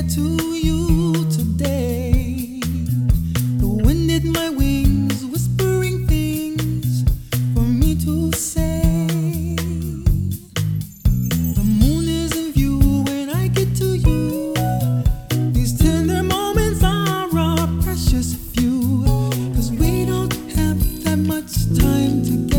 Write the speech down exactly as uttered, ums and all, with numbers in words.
get to you today. The wind hit my wings, whispering things for me to say. The moon is in view when I get to you. These tender moments are our precious few, 'cause we don't have that much time together.